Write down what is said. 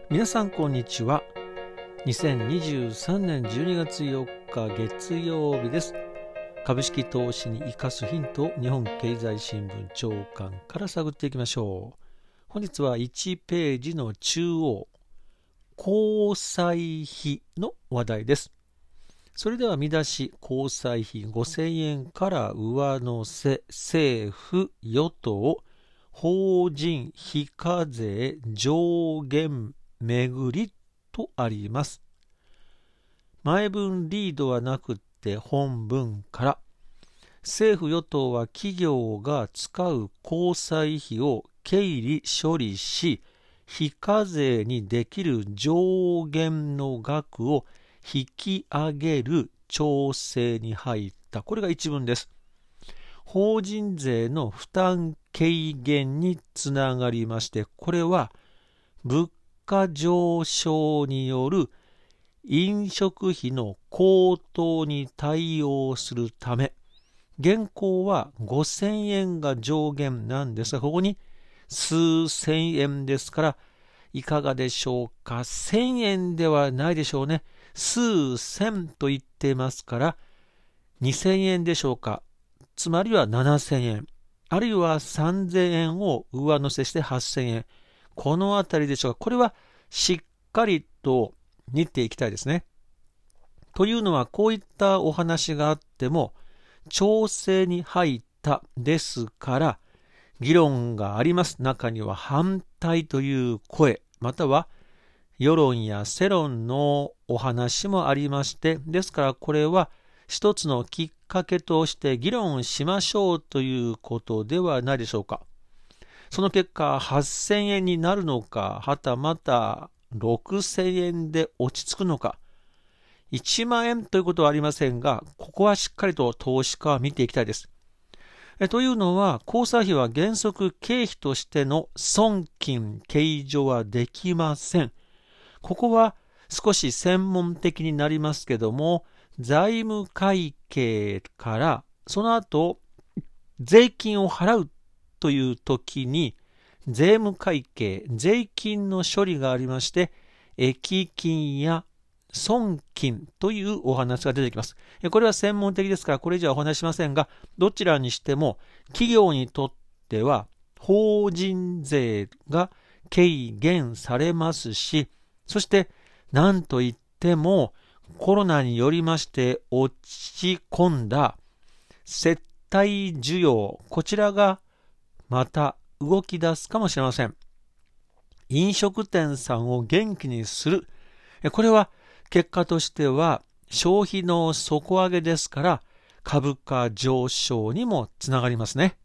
皆さんこんにちは。2023年12月4日月曜日です。株式投資に生かすヒントを日本経済新聞長官から探っていきましょう。本日は1ページの中央、交際費の話題です。それでは見出し、交際費5000円から上乗せ、政府与党法人非課税上限めぐりとあります。前文リードはなくって本文から、政府与党は企業が使う交際費を経理処理し、非課税にできる上限の額を引き上げる調整に入った。これが一文です。法人税の負担軽減につながりまして、これは物価上昇による飲食費の高騰に対応するため、現行は5000円が上限なんですが、ここに数千円ですから、いかがでしょうか。1000円ではないでしょうね。数千と言ってますから、2000円でしょうか。つまりは7000円。あるいは3000円を上乗せして8000円。このあたりでしょうか。これはしっかりと練っていきたいですね。というのは、こういったお話があっても、調整に入ったですから、議論があります。中には反対という声、または世論や世論のお話もありまして、ですからこれは一つのきっかけとして議論しましょうということではないでしょうか。その結果、8000円になるのか、はたまた6000円で落ち着くのか、1万円ということはありませんが、ここはしっかりと投資家は見ていきたいです。というのは、交際費は原則経費としての損金計上はできません。ここは少し専門的になりますけども、財務会計からその後税金を払うという時に、税務会計、税金の処理がありまして、益金や損金というお話が出てきます。これは専門的ですから、これ以上はお話しませんが、どちらにしても企業にとっては法人税が軽減されますし、そして何といってもコロナによりまして落ち込んだ接待需要、こちらがまた動き出すかもしれません。飲食店さんを元気にする。これは結果としては消費の底上げですから、株価上昇にもつながりますね。